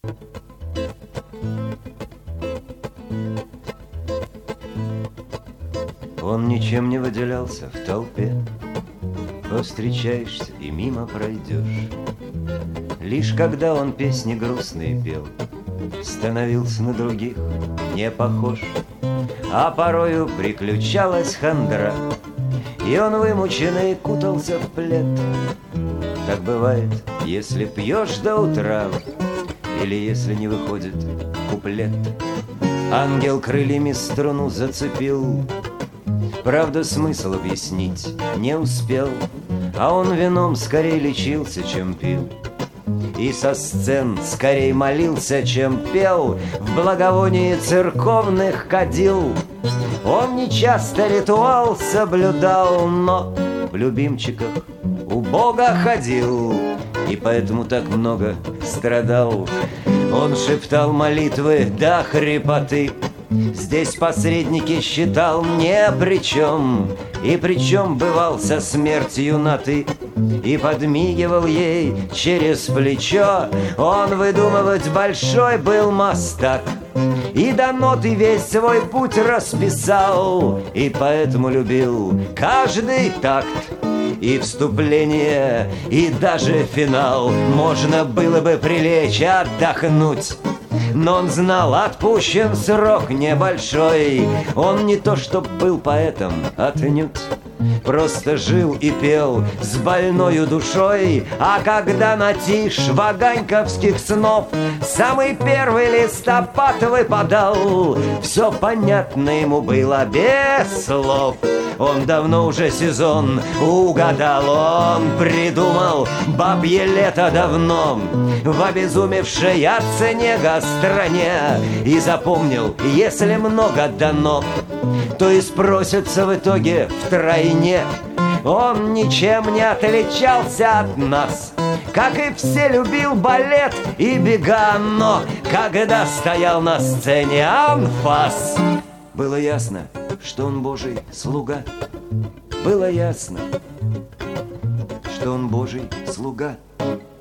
Он ничем не выделялся в толпе, повстречаешься и мимо пройдешь. Лишь когда он песни грустные пел, становился на других не похож. А порою приключалась хандра, и он вымученный кутался в плед. Так бывает, если пьешь до утра, или если не выходит куплет. Ангел крыльями струну зацепил, правда, смысл объяснить не успел, а он вином скорее лечился, чем пил, и со сцен скорее молился, чем пел, в благовонии церковных кадил. Он нечасто ритуал соблюдал, но в любимчиках у Бога ходил, и поэтому так много страдал. Он шептал молитвы до хрипоты, здесь посредники считал не при чем, и причем бывал со смертью на «ты», и подмигивал ей через плечо. Он выдумывать большой был мастак, и до ноты весь свой путь расписал, и поэтому любил каждый такт, и вступление, и даже финал. Можно было бы прилечь и отдохнуть, но он знал, отпущен срок небольшой. Он не то чтоб был поэтом отнюдь, просто жил и пел с больною душой. А когда на тишь ваганьковских снов самый первый листопад выпадал, все понятно ему было без слов. Он давно уже сезон угадал, он придумал бабье лето давно в обезумевшей от снега стране, и запомнил, если много дано, то и спросятся в итоге втройне. Он ничем не отличался от нас, как и все любил балет и бега, но когда стоял на сцене анфас, было ясно, что он Божий слуга. Было ясно, что он Божий слуга.